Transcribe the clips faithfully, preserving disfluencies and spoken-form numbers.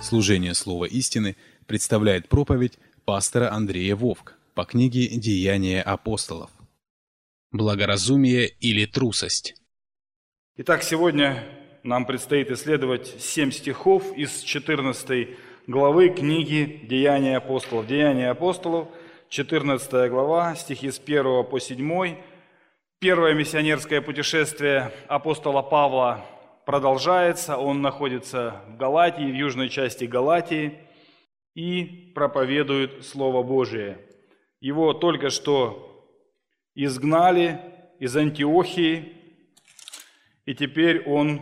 Служение Слова истины представляет проповедь пастора Андрея Вовк по книге «Деяния апостолов». Благоразумие или трусость? Итак, сегодня нам предстоит исследовать семь стихов из четырнадцатой главы книги «Деяния апостолов». «Деяния апостолов», четырнадцатая глава, стихи с первого по седьмой. Первое миссионерское путешествие апостола Павла продолжается. Он находится в Галатии, в южной части Галатии, и проповедует Слово Божие. Его только что изгнали из Антиохии, и теперь он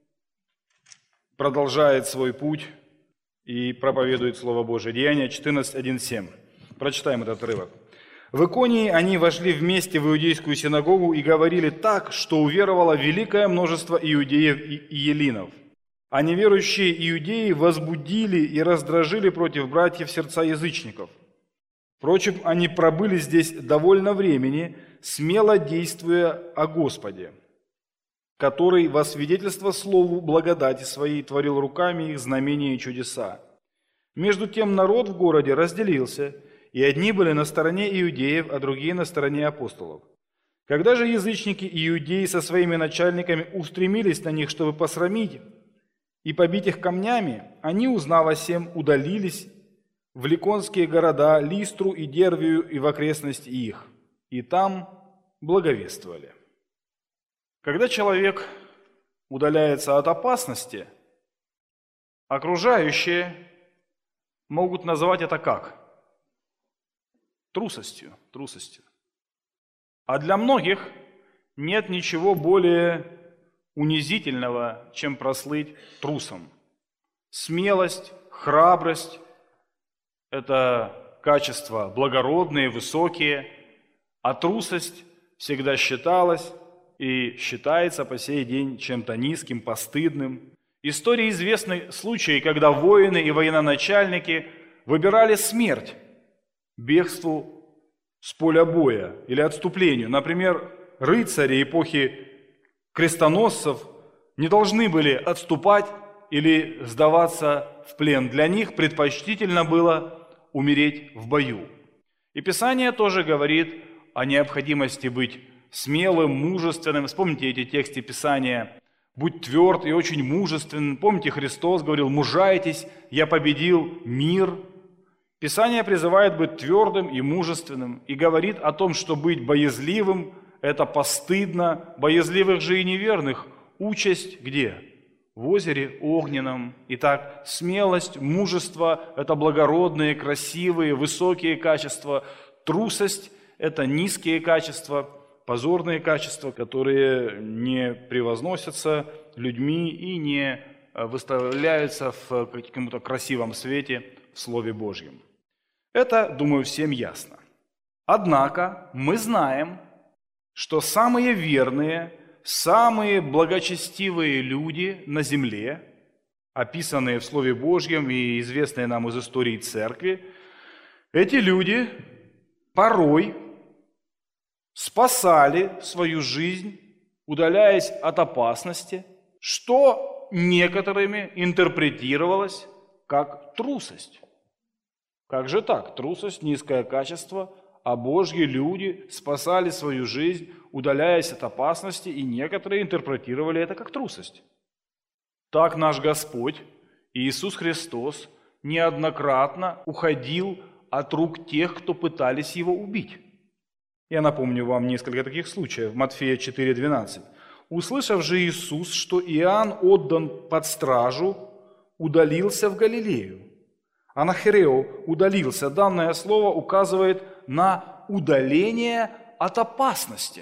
продолжает свой путь и проповедует Слово Божие. Деяния четырнадцать, один, семь. Прочитаем этот отрывок. «В Иконии они вошли вместе в иудейскую синагогу и говорили так, что уверовало великое множество иудеев и елинов. А неверующие иудеи возбудили и раздражили против братьев сердца язычников. Впрочем, они пробыли здесь довольно времени, смело действуя о Господе, который во свидетельство слову благодати своей творил руками их знамения и чудеса. Между тем народ в городе разделился, и одни были на стороне иудеев, а другие на стороне апостолов. Когда же язычники и иудеи со своими начальниками устремились на них, чтобы посрамить и побить их камнями, они, узнав о сем, удалились в ликонские города, Листру и Дервию и в окрестности их, и там благовествовали». Когда человек удаляется от опасности, окружающие могут назвать это как? Трусостью, трусостью. А для многих нет ничего более унизительного, чем прослыть трусом. Смелость, храбрость – это качества благородные, высокие, а трусость всегда считалась и считается по сей день чем-то низким, постыдным. Истории известны случаи, когда воины и военачальники выбирали смерть бегству с поля боя или отступлению. Например, рыцари эпохи крестоносцев не должны были отступать или сдаваться в плен. Для них предпочтительно было умереть в бою. И Писание тоже говорит о необходимости быть смелым, мужественным. Вспомните эти тексты Писания. «Будь тверд и очень мужественным». Помните, Христос говорил: «Мужайтесь, я победил мир». Писание призывает быть твердым и мужественным и говорит о том, что быть боязливым – это постыдно. Боязливых же и неверных участь где? В озере огненном. Итак, смелость, мужество – это благородные, красивые, высокие качества. Трусость – это низкие качества, позорные качества, которые не превозносятся людьми и не выставляются в каком-то красивом свете в Слове Божьем. Это, думаю, всем ясно. Однако мы знаем, что самые верные, самые благочестивые люди на земле, описанные в Слове Божьем и известные нам из истории Церкви, эти люди порой спасали свою жизнь, удаляясь от опасности, что некоторыми интерпретировалось как трусость. Как же так? Трусость, низкое качество, а Божьи люди спасали свою жизнь, удаляясь от опасности, и некоторые интерпретировали это как трусость. Так наш Господь Иисус Христос неоднократно уходил от рук тех, кто пытались Его убить. Я напомню вам несколько таких случаев. Матфея четыре, двенадцать. «Услышав же Иисус, что Иоанн отдан под стражу, удалился в Галилею. Анахирео удалился». Данное слово указывает на удаление от опасности.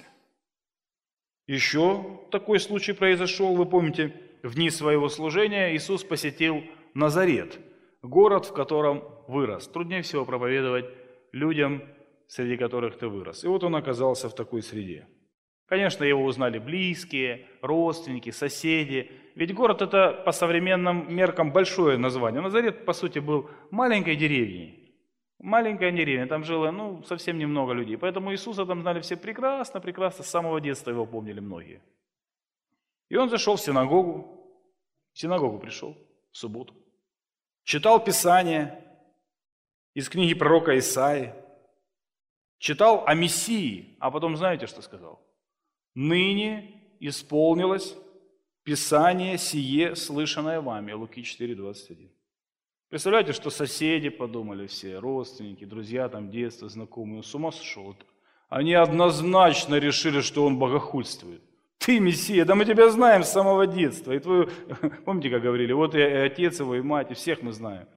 Еще такой случай произошел, вы помните, в дни своего служения Иисус посетил Назарет, город, в котором вырос. Труднее всего проповедовать людям, среди которых ты вырос. И вот он оказался в такой среде. Конечно, его узнали близкие, родственники, соседи. Ведь город – это по современным меркам большое название. Назарет, по сути, был маленькой деревней. Маленькая деревня, там жило ну, совсем немного людей. Поэтому Иисуса там знали все прекрасно, прекрасно, с самого детства его помнили многие. И он зашел в синагогу, в синагогу пришел в субботу. читал Писание из книги пророка Исаии, читал о Мессии, а потом знаете, что сказал? «Ныне исполнилось Писание сие, слышанное вами». Луки четыре, двадцать один. Представляете, что соседи подумали все, родственники, друзья, там, детство, знакомые, с ума сошел. Они однозначно решили, что он богохульствует. Ты Мессия, да мы тебя знаем с самого детства. И твою, помните, как говорили, вот и отец его, и мать, и всех мы знаем.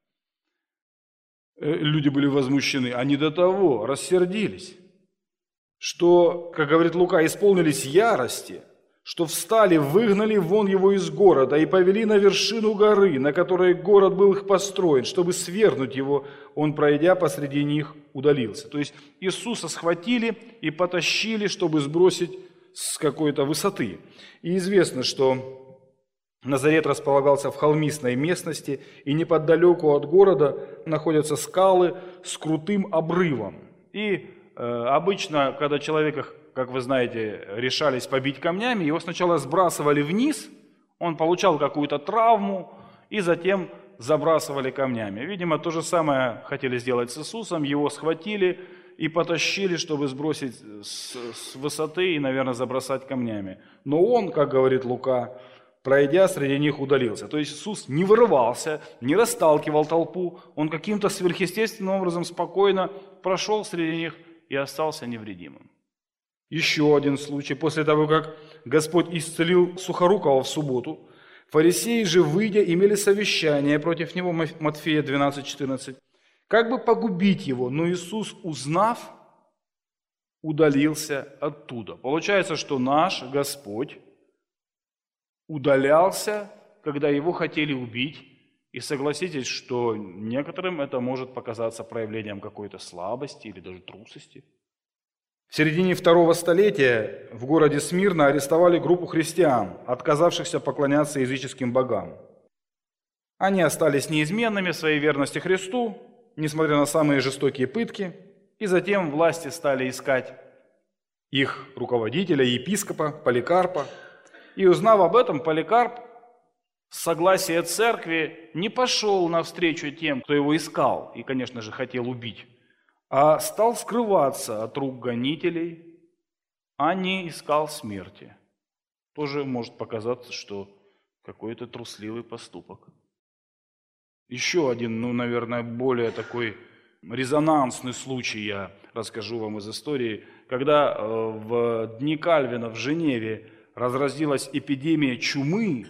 Люди были возмущены, они до того рассердились, что, как говорит Лука, исполнились ярости, что встали, выгнали вон его из города и повели на вершину горы, на которой город был их построен, чтобы свергнуть его, он, пройдя посреди них, удалился. То есть Иисуса схватили и потащили, чтобы сбросить с какой-то высоты. И известно, что Назарет располагался в холмистой местности, и неподалеку от города находятся скалы с крутым обрывом. И э, обычно, когда человека, как вы знаете, решались побить камнями, его сначала сбрасывали вниз, он получал какую-то травму, и затем забрасывали камнями. Видимо, то же самое хотели сделать с Иисусом, его схватили и потащили, чтобы сбросить с, с высоты и, наверное, забросать камнями. Но он, как говорит Лука, пройдя, среди них удалился. То есть Иисус не вырывался, не расталкивал толпу, он каким-то сверхъестественным образом спокойно прошел среди них и остался невредимым. Еще один случай. После того, как Господь исцелил Сухорукого в субботу, фарисеи же, выйдя, имели совещание против него, Матфея двенадцать четырнадцать, как бы погубить его, но Иисус, узнав, удалился оттуда. Получается, что наш Господь удалялся, когда его хотели убить, и согласитесь, что некоторым это может показаться проявлением какой-то слабости или даже трусости. В середине второго столетия в городе Смирна арестовали группу христиан, отказавшихся поклоняться языческим богам. Они остались неизменными в своей верности Христу, несмотря на самые жестокие пытки, и затем власти стали искать их руководителя, епископа Поликарпа. И узнав об этом, Поликарп с согласия церкви не пошел навстречу тем, кто его искал и, конечно же, хотел убить, а стал скрываться от рук гонителей, а не искал смерти. Тоже может показаться, что какой-то трусливый поступок. Еще один, ну, наверное, более такой резонансный случай я расскажу вам из истории. Когда в дни Кальвина в Женеве разразилась эпидемия чумы,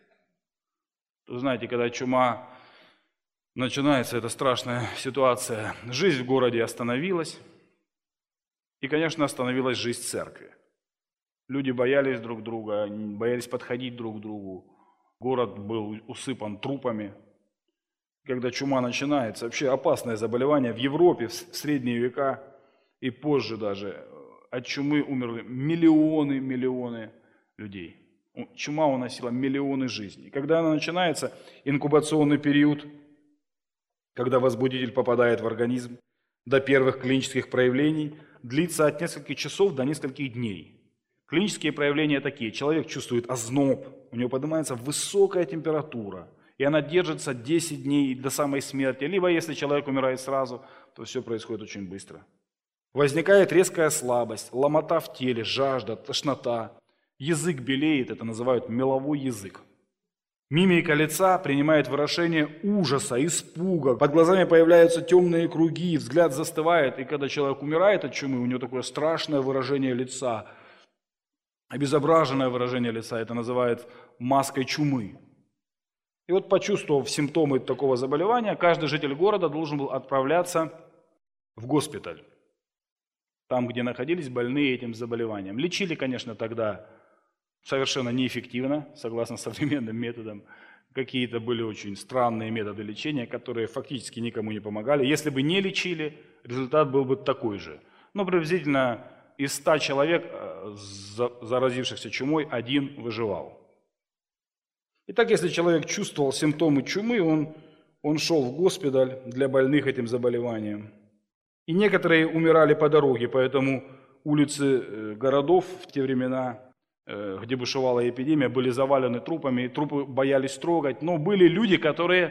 то знаете, когда чума начинается, эта страшная ситуация, жизнь в городе остановилась, и, конечно, остановилась жизнь церкви. Люди боялись друг друга, боялись подходить друг к другу, город был усыпан трупами. Когда чума начинается, вообще опасное заболевание в Европе в средние века и позже даже, от чумы умерли миллионы, миллионы людей. Чума уносила миллионы жизней. Когда она начинается, инкубационный период, когда возбудитель попадает в организм, до первых клинических проявлений, длится от нескольких часов до нескольких дней. Клинические проявления такие. Человек чувствует озноб, у него поднимается высокая температура, и она держится десять дней до самой смерти. Либо если человек умирает сразу, то все происходит очень быстро. Возникает резкая слабость, ломота в теле, жажда, тошнота. Язык белеет, это называют меловой язык. Мимика лица принимает выражение ужаса, испуга. Под глазами появляются темные круги, взгляд застывает. И когда человек умирает от чумы, у него такое страшное выражение лица. Обезображенное выражение лица, это называют маской чумы. И вот, почувствовав симптомы такого заболевания, каждый житель города должен был отправляться в госпиталь, там, где находились больные этим заболеванием. Лечили, конечно, тогда совершенно неэффективно, согласно современным методам. Какие-то были очень странные методы лечения, которые фактически никому не помогали. Если бы не лечили, результат был бы такой же. Но приблизительно из ста человек, заразившихся чумой, один выживал. Итак, если человек чувствовал симптомы чумы, он, он шел в госпиталь для больных этим заболеванием. И некоторые умирали по дороге, поэтому улицы городов в те времена, где бушевала эпидемия, были завалены трупами, и трупы боялись трогать. Но были люди, которые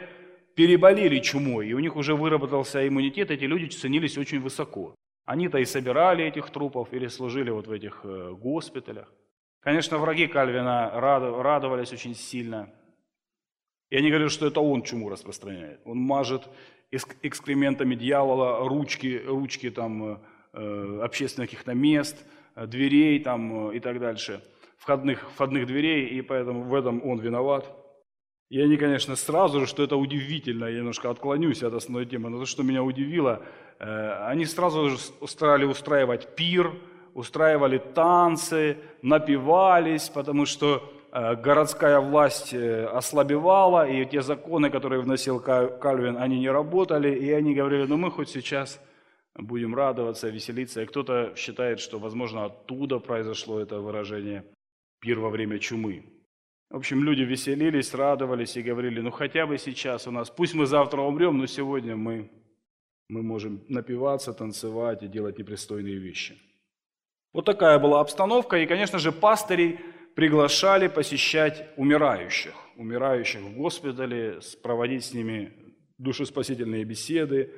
переболели чумой, и у них уже выработался иммунитет, эти люди ценились очень высоко. Они-то и собирали этих трупов или служили вот в этих госпиталях. Конечно, враги Кальвина радовались очень сильно. И они говорят, что это он чуму распространяет. Он мажет экскрементами дьявола ручки, ручки там, общественных каких-то мест, дверей там, и так дальше, входных, входных дверей, и поэтому в этом он виноват. И они, конечно, сразу же, что это удивительно, я немножко отклонюсь от основной темы, но то, что меня удивило, они сразу же стали устраивать пир, устраивали танцы, напивались, потому что городская власть ослабевала, и те законы, которые вносил Кальвин, они не работали, и они говорили, ну мы хоть сейчас будем радоваться, веселиться. И кто-то считает, что, возможно, оттуда произошло это выражение «пир во время чумы». В общем, люди веселились, радовались и говорили, ну хотя бы сейчас у нас, пусть мы завтра умрем, но сегодня мы, мы можем напиваться, танцевать и делать непристойные вещи. Вот такая была обстановка, и, конечно же, пастырей приглашали посещать умирающих, умирающих в госпитале, проводить с ними душеспасительные беседы.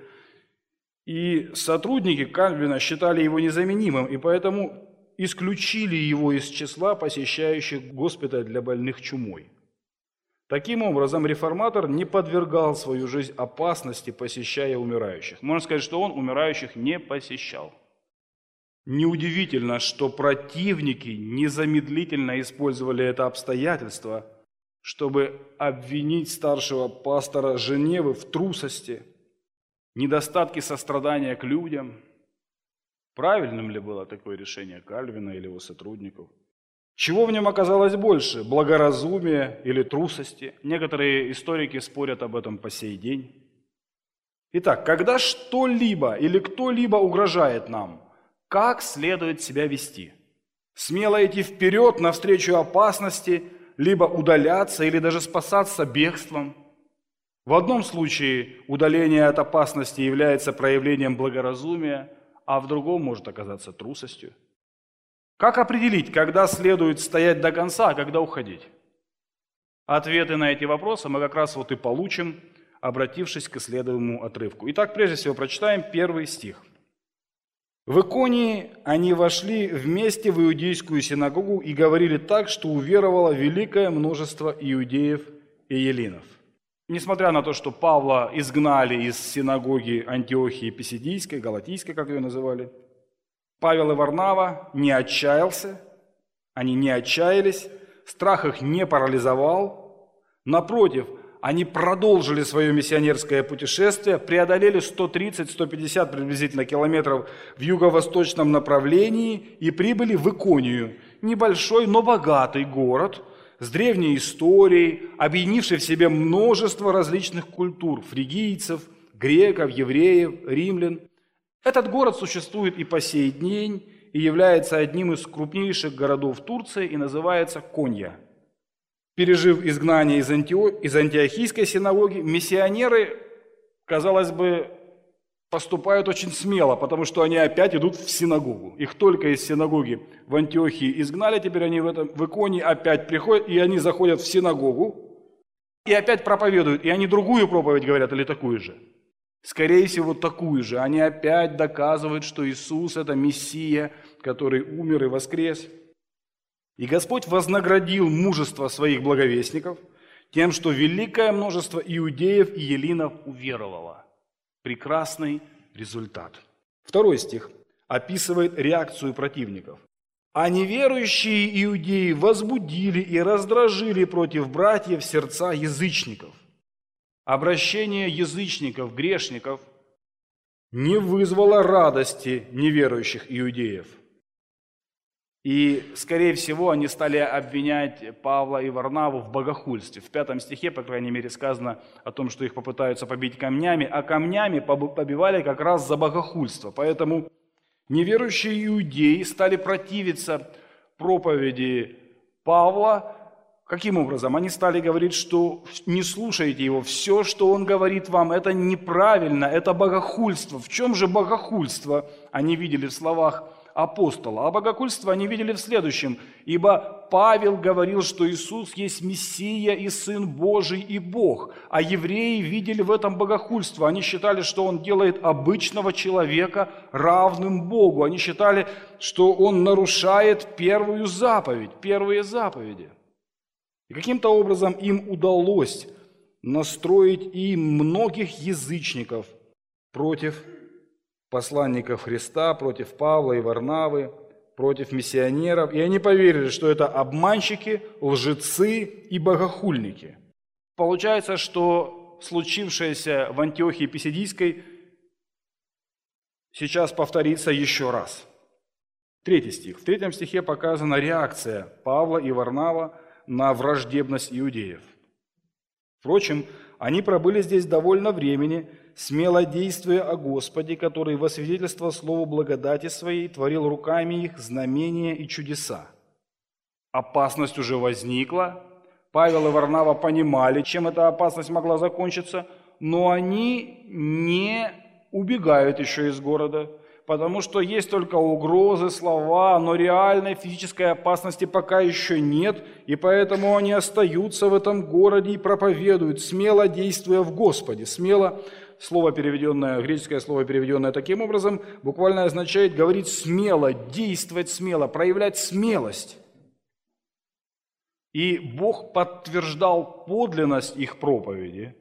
И сотрудники Кальвина считали его незаменимым, и поэтому исключили его из числа посещающих госпиталь для больных чумой. Таким образом, реформатор не подвергал свою жизнь опасности, посещая умирающих. Можно сказать, что он умирающих не посещал. Неудивительно, что противники незамедлительно использовали это обстоятельство, чтобы обвинить старшего пастора Женевы в трусости, недостатке сострадания к людям. Правильным ли было такое решение Кальвина или его сотрудников? Чего в нем оказалось больше, благоразумия или трусости? Некоторые историки спорят об этом по сей день. Итак, когда что-либо или кто-либо угрожает нам, как следует себя вести? Смело идти вперед навстречу опасности, либо удаляться или даже спасаться бегством? В одном случае удаление от опасности является проявлением благоразумия, а в другом может оказаться трусостью. Как определить, когда следует стоять до конца, а когда уходить? Ответы на эти вопросы мы как раз вот и получим, обратившись к исследуемому отрывку. Итак, прежде всего прочитаем первый стих. «В Иконии они вошли вместе в иудейскую синагогу и говорили так, что уверовало великое множество иудеев и елинов». Несмотря на то, что Павла изгнали из синагоги Антиохии Писидийской, Галатийской, как ее называли, Павел и Варнава не отчаялся, они не отчаялись, страх их не парализовал. Напротив, они продолжили свое миссионерское путешествие, преодолели сто тридцать - сто пятьдесят приблизительно километров в юго-восточном направлении и прибыли в Иконию, небольшой, но богатый город, с древней историей, объединивший в себе множество различных культур – фригийцев, греков, евреев, римлян. Этот город существует и по сей день, и является одним из крупнейших городов Турции и называется Конья. Пережив изгнание из, Антио... из антиохийской синагоги, миссионеры, казалось бы, поступают очень смело, потому что они опять идут в синагогу. Их только из синагоги в Антиохии изгнали, теперь они в, этом, в Иконии опять приходят, и они заходят в синагогу, и опять проповедуют, и они другую проповедь говорят или такую же. Скорее всего, такую же. Они опять доказывают, что Иисус – это Мессия, который умер и воскрес. И Господь вознаградил мужество своих благовестников тем, что великое множество иудеев и елинов уверовало. Прекрасный результат. Второй стих описывает реакцию противников. «А неверующие иудеи возбудили и раздражили против братьев сердца язычников». Обращение язычников, грешников не вызвало радости неверующих иудеев. И, скорее всего, они стали обвинять Павла и Варнаву в богохульстве. В пятом стихе, по крайней мере, сказано о том, что их попытаются побить камнями, а камнями побивали как раз за богохульство. Поэтому неверующие иудеи стали противиться проповеди Павла. Каким образом? Они стали говорить, что не слушайте его, все, что он говорит вам, это неправильно, это богохульство. В чем же богохульство? Они видели в словах апостола. А богохульство они видели в следующем. Ибо Павел говорил, что Иисус есть Мессия и Сын Божий и Бог. А евреи видели в этом богохульство. Они считали, что Он делает обычного человека равным Богу. Они считали, что Он нарушает первую заповедь, первые заповеди. И каким-то образом им удалось настроить и многих язычников против посланников Христа, против Павла и Варнавы, против миссионеров. И они поверили, что это обманщики, лжецы и богохульники. Получается, что случившееся в Антиохии Писидийской сейчас повторится еще раз. Третий стих. В третьем стихе показана реакция Павла и Варнава на враждебность иудеев. Впрочем, они пробыли здесь довольно времени, смело действуя о Господе, который во свидетельство слову благодати своей творил руками их знамения и чудеса. Опасность уже возникла. Павел и Варнава понимали, чем эта опасность могла закончиться, но они не убегают еще из города, потому что есть только угрозы, слова, но реальной физической опасности пока еще нет, и поэтому они остаются в этом городе и проповедуют, смело действуя в Господе. Смело, слово переведенное, греческое слово, переведенное таким образом, буквально означает говорить смело, действовать смело, проявлять смелость. И Бог подтверждал подлинность их проповеди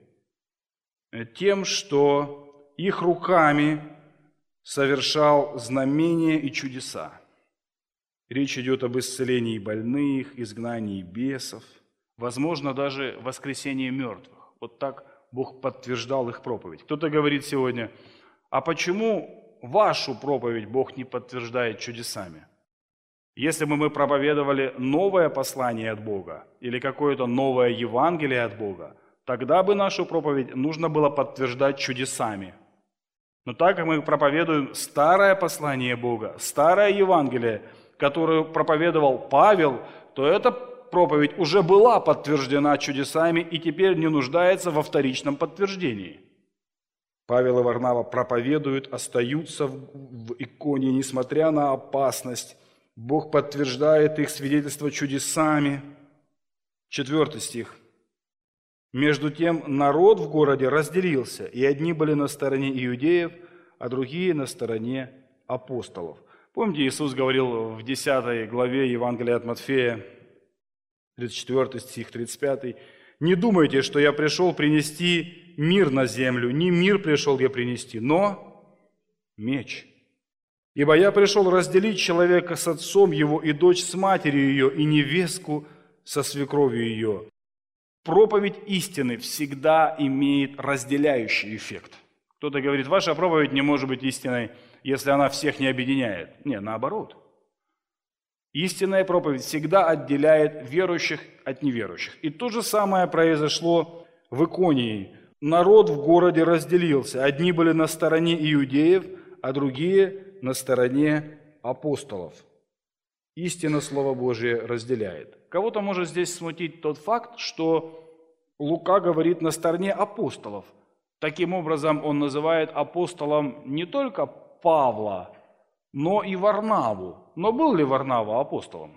тем, что их руками совершал знамения и чудеса. Речь идет об исцелении больных, изгнании бесов, возможно, даже воскресении мертвых. Вот так Бог подтверждал их проповедь. Кто-то говорит сегодня, а почему вашу проповедь Бог не подтверждает чудесами? Если бы мы проповедовали новое послание от Бога или какое-то новое Евангелие от Бога, тогда бы нашу проповедь нужно было подтверждать чудесами. Но так как мы проповедуем старое послание Бога, старое Евангелие, которое проповедовал Павел, то эта проповедь уже была подтверждена чудесами и теперь не нуждается во вторичном подтверждении. Павел и Варнава проповедуют, остаются в Иконии, несмотря на опасность. Бог подтверждает их свидетельство чудесами. Четвертый стих. Между тем народ в городе разделился, и одни были на стороне иудеев, а другие на стороне апостолов. Помните, Иисус говорил в десятой главе Евангелия от Матфея, тридцать четвёртый стих, тридцать пятый, «Не думайте, что я пришел принести мир на землю, не мир пришел я принести, но меч. Ибо я пришел разделить человека с отцом его, и дочь с матерью ее, и невестку со свекровью ее». Проповедь истины всегда имеет разделяющий эффект. Кто-то говорит, ваша проповедь не может быть истиной, если она всех не объединяет. Не, наоборот. Истинная проповедь всегда отделяет верующих от неверующих. И то же самое произошло в Иконии. Народ в городе разделился. Одни были на стороне иудеев, а другие на стороне апостолов. Истина Слова Божие разделяет. Кого-то может здесь смутить тот факт, что Лука говорит на стороне апостолов. Таким образом, он называет апостолом не только Павла, но и Варнаву. Но был ли Варнава апостолом?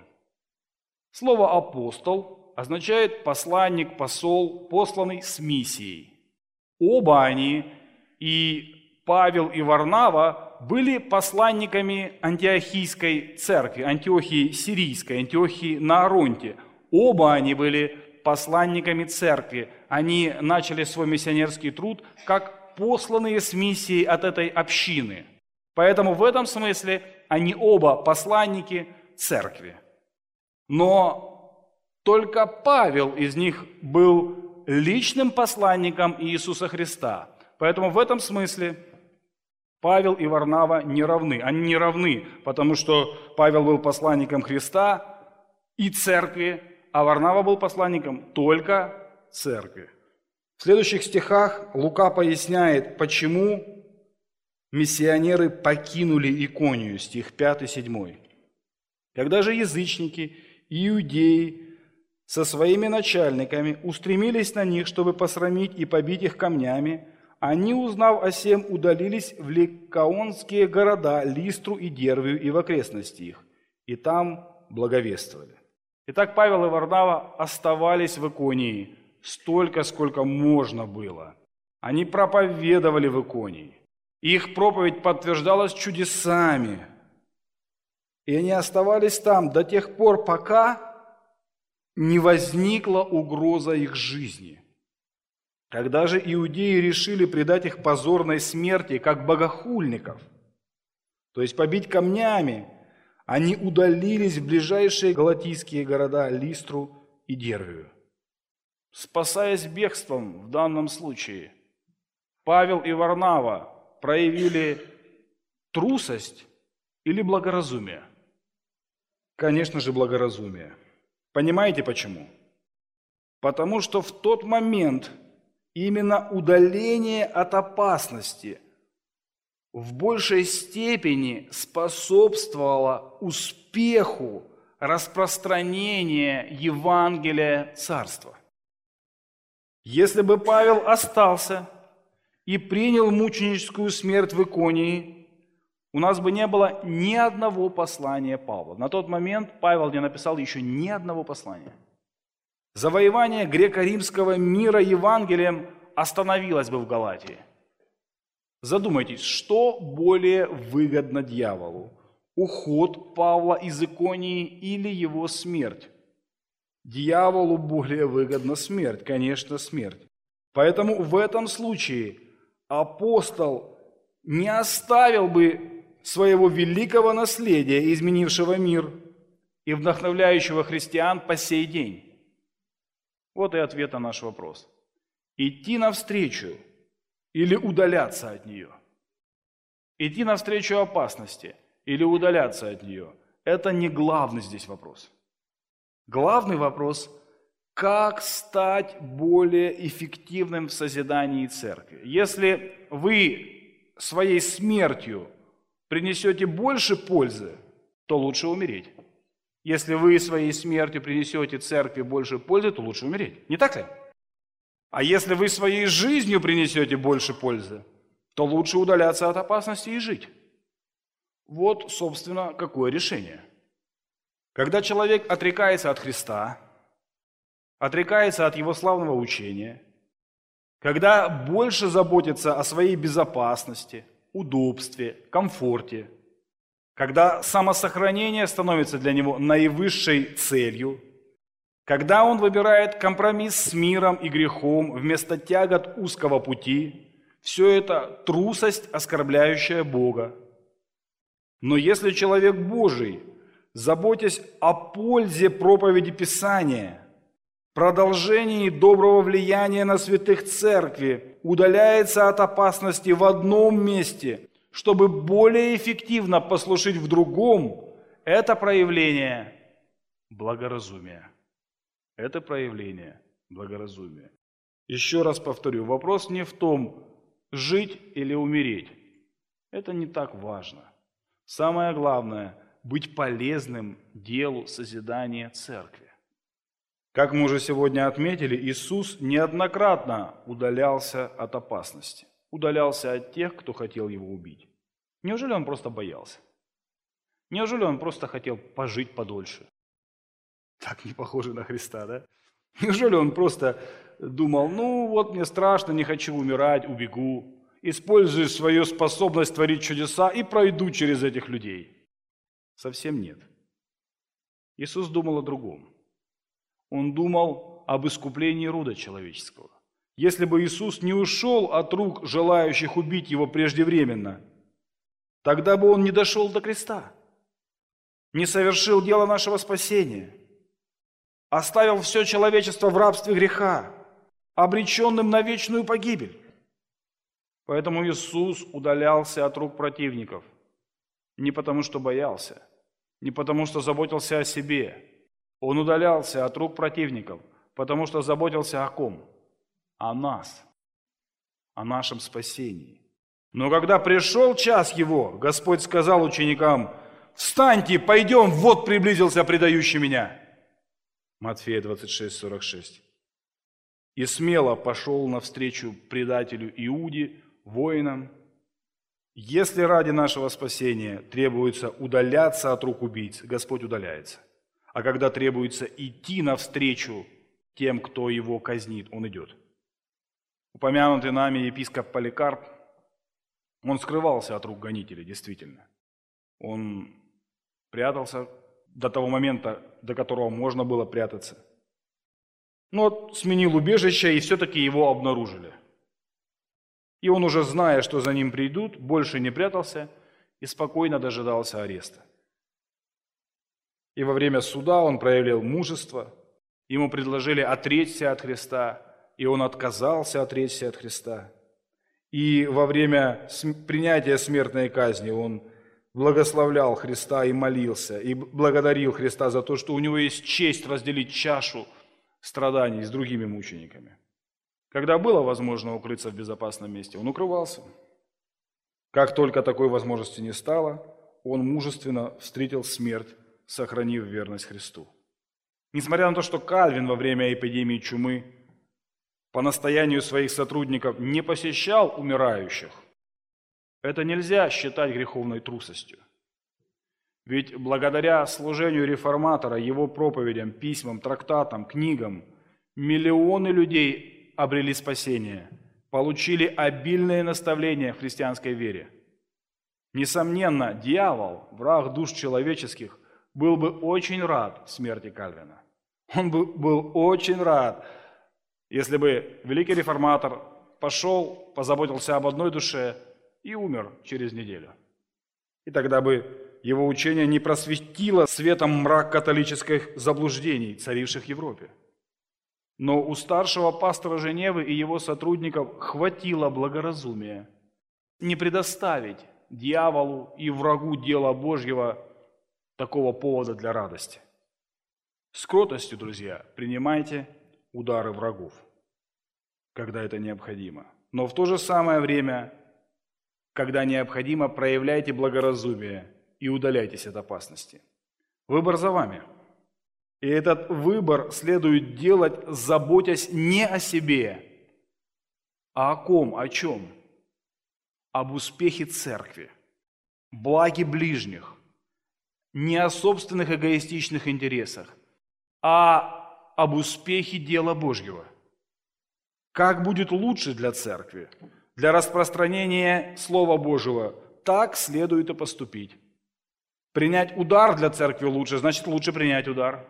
Слово «апостол» означает посланник, посол, посланный с миссией. Оба они, и Павел, и Варнава, были посланниками Антиохийской церкви, Антиохии Сирийской, Антиохии на Аронте. Оба они были посланниками церкви. Они начали свой миссионерский труд как посланные с миссией от этой общины. Поэтому в этом смысле они оба посланники церкви. Но только Павел из них был личным посланником Иисуса Христа. Поэтому в этом смысле Павел и Варнава не равны. Они не равны, потому что Павел был посланником Христа и церкви, а Варнава был посланником только церкви. В следующих стихах Лука поясняет, почему миссионеры покинули Иконию, стих пятый-седьмой. Когда же язычники и иудеи со своими начальниками устремились на них, чтобы посрамить и побить их камнями, Они, узнав о сем, удалились в ликаонские города, Листру и Дервию и в окрестности их, и там благовествовали. Итак, Павел и Варнава оставались в Иконии столько, сколько можно было. Они проповедовали в Иконии. Их проповедь подтверждалась чудесами. И они оставались там до тех пор, пока не возникла угроза их жизни. Когда же иудеи решили предать их позорной смерти, как богохульников, то есть побить камнями, они удалились в ближайшие галатийские города Листру и Дервию. Спасаясь бегством в данном случае, Павел и Варнава проявили трусость или благоразумие? Конечно же, благоразумие. Понимаете почему? Потому что в тот момент именно удаление от опасности в большей степени способствовало успеху распространения Евангелия Царства. Если бы Павел остался и принял мученическую смерть в Иконии, у нас бы не было ни одного послания Павла. На тот момент Павел не написал еще ни одного послания. Завоевание греко-римского мира Евангелием остановилось бы в Галатии. Задумайтесь, что более выгодно дьяволу? Уход Павла из Иконии или его смерть? Дьяволу более выгодна смерть, конечно, смерть. Поэтому в этом случае апостол не оставил бы своего великого наследия, изменившего мир и вдохновляющего христиан по сей день. Вот и ответ на наш вопрос. Идти навстречу или удаляться от нее? Идти навстречу опасности или удаляться от нее? Это не главный здесь вопрос. Главный вопрос – как стать более эффективным в созидании церкви? Если вы своей смертью принесете больше пользы, то лучше умереть. Если вы своей смертью принесете церкви больше пользы, то лучше умереть. Не так ли? А если вы своей жизнью принесете больше пользы, то лучше удаляться от опасности и жить. Вот, собственно, какое решение. Когда человек отрекается от Христа, отрекается от Его славного учения, когда больше заботится о своей безопасности, удобстве, комфорте, когда самосохранение становится для него наивысшей целью, когда он выбирает компромисс с миром и грехом вместо тягот узкого пути, все это трусость, оскорбляющая Бога. Но если человек Божий, заботясь о пользе проповеди Писания, продолжении доброго влияния на святых церкви, удаляется от опасности в одном месте, чтобы более эффективно послужить в другом, это проявление благоразумия. Это проявление благоразумия. Еще раз повторю, вопрос не в том, жить или умереть. Это не так важно. Самое главное – быть полезным делу созидания церкви. Как мы уже сегодня отметили, Иисус неоднократно удалялся от опасности. Удалялся от тех, кто хотел его убить. Неужели он просто боялся? Неужели он просто хотел пожить подольше? Так не похоже на Христа, да? Неужели он просто думал, ну вот мне страшно, не хочу умирать, убегу, использую свою способность творить чудеса и пройду через этих людей? Совсем нет. Иисус думал о другом. Он думал об искуплении рода человеческого. Если бы Иисус не ушел от рук желающих убить его преждевременно, тогда бы он не дошел до креста, не совершил дело нашего спасения, оставил все человечество в рабстве греха, обреченным на вечную погибель. Поэтому Иисус удалялся от рук противников не потому, что боялся, не потому, что заботился о себе. Он удалялся от рук противников, потому что заботился о ком? О нас, о нашем спасении. Но когда пришел час его, Господь сказал ученикам: «Встаньте, пойдем, вот приблизился предающий меня». Матфея двадцать шесть, сорок шесть. и смело пошел навстречу предателю Иуде, воинам. Если ради нашего спасения требуется удаляться от рук убийц, Господь удаляется. А когда требуется идти навстречу тем, кто его казнит, он идет. Упомянутый нами епископ Поликарп, он скрывался от рук гонителей, действительно. Он прятался до того момента, до которого можно было прятаться. Но сменил убежище, и все-таки его обнаружили. И он, уже зная, что за ним придут, больше не прятался и спокойно дожидался ареста. И во время суда он проявил мужество. Ему предложили отречься от Христа, и он отказался отречься от Христа. И во время принятия смертной казни он благословлял Христа и молился, и благодарил Христа за то, что у него есть честь разделить чашу страданий с другими мучениками. Когда было возможно укрыться в безопасном месте, он укрывался. Как только такой возможности не стало, он мужественно встретил смерть, сохранив верность Христу. Несмотря на то, что Кальвин во время эпидемии чумы по настоянию своих сотрудников не посещал умирающих, это нельзя считать греховной трусостью. Ведь благодаря служению реформатора, его проповедям, письмам, трактатам, книгам, миллионы людей обрели спасение, получили обильные наставления в христианской вере. Несомненно, дьявол, враг душ человеческих, был бы очень рад смерти Кальвина. Он бы был очень рад, если бы великий реформатор пошел, позаботился об одной душе и умер через неделю. И тогда бы его учение не просветило светом мрак католических заблуждений, царивших в Европе. Но у старшего пастора Женевы и его сотрудников хватило благоразумия не предоставить дьяволу и врагу дела Божьего такого повода для радости. С кротостью, друзья, принимайте удары врагов, когда это необходимо. Но в то же самое время, когда необходимо, проявляйте благоразумие и удаляйтесь от опасности. Выбор за вами. И этот выбор следует делать, заботясь не о себе, а о ком, о чем? Об успехе церкви, благе ближних, не о собственных эгоистичных интересах, а об успехе дела Божьего. Как будет лучше для церкви, для распространения Слова Божьего, так следует и поступить. Принять удар для церкви лучше, значит лучше принять удар.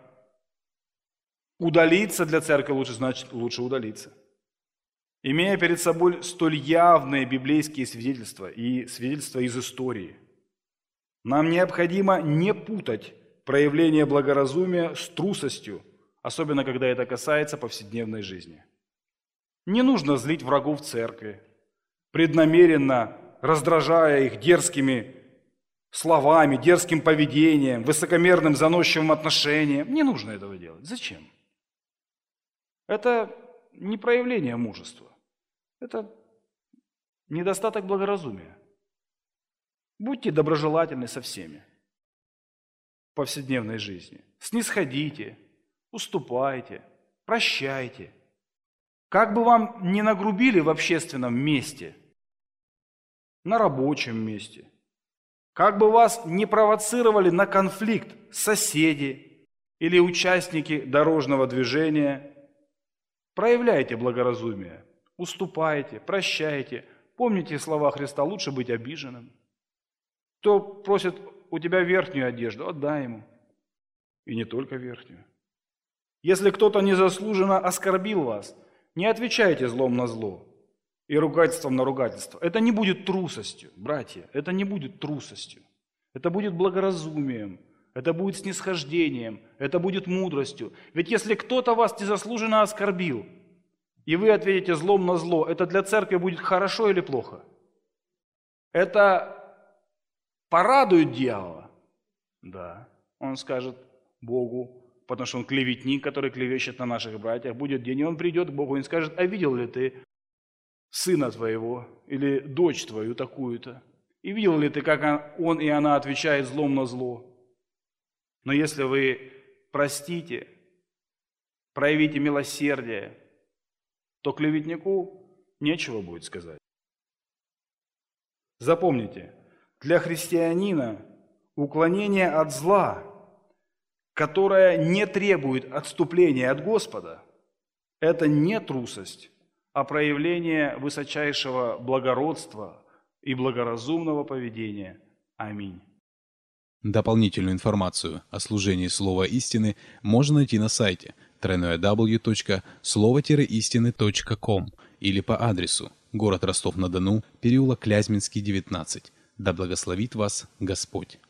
Удалиться для церкви лучше, значит лучше удалиться. Имея перед собой столь явные библейские свидетельства и свидетельства из истории, нам необходимо не путать проявление благоразумия с трусостью, особенно когда это касается повседневной жизни. Не нужно злить врагов церкви, преднамеренно раздражая их дерзкими словами, дерзким поведением, высокомерным, заносчивым отношением. Не нужно этого делать. Зачем? Это не проявление мужества. Это недостаток благоразумия. Будьте доброжелательны со всеми в повседневной жизни. Снисходите, уступайте, прощайте. Как бы вам ни нагрубили в общественном месте, на рабочем месте, как бы вас не провоцировали на конфликт соседи или участники дорожного движения, проявляйте благоразумие, уступайте, прощайте. Помните слова Христа: лучше быть обиженным. Кто просит у тебя верхнюю одежду, отдай ему. И не только верхнюю. Если кто-то незаслуженно оскорбил вас, не отвечайте злом на зло и ругательством на ругательство. Это не будет трусостью, братья, это не будет трусостью. Это будет благоразумием, это будет снисхождением, это будет мудростью. Ведь если кто-то вас незаслуженно оскорбил, и вы ответите злом на зло, это для церкви будет хорошо или плохо? Это порадует дьявола? Да. Он скажет Богу, потому что он клеветник, который клевещет на наших братьях. Будет день, и он придет к Богу и скажет: а видел ли ты сына твоего или дочь твою такую-то? И видел ли ты, как он и она отвечает злом на зло? Но если вы простите, проявите милосердие, то клеветнику нечего будет сказать. Запомните, для христианина уклонение от зла, которое не требует отступления от Господа, это не трусость, а проявление высочайшего благородства и благоразумного поведения. Аминь. Дополнительную информацию о служении Слова Истины можно найти на сайте дабл ю дабл ю дабл ю точка слово истины точка ком или по адресу город Ростов-на-Дону, переулок Клязьминский, девятнадцать. Да благословит вас Господь!